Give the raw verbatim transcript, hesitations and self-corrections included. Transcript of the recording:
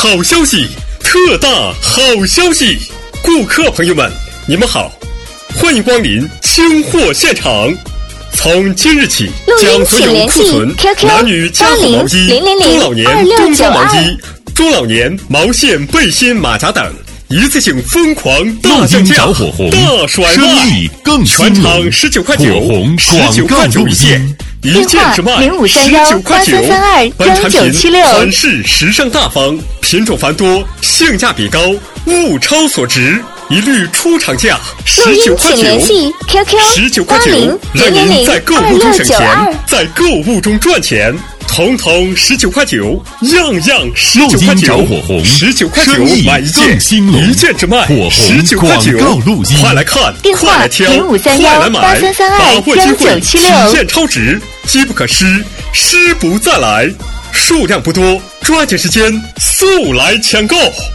好消息，特大好消息！顾客朋友们，你们好，欢迎光临清货现场。从今日起，将所有库存男女家族毛衣、中老年冬装毛衣、中老年毛线背心马甲等一次性疯狂大降价、大甩卖，全场十九块九，十九块九一件，一件只卖十九块九。本产品款式时尚大方，品种繁多，性价比高，物超所值。一律出厂价十九块九，十九块九，让您在购物中省钱，在购物中赚钱，统统十九块九，样样十九块九，十九块九买一件，一件只卖十九块九，快来看，快来挑，快来买，把握机会，体验超值，机不可失，失不再来，数量不多，抓紧时间，速来抢购。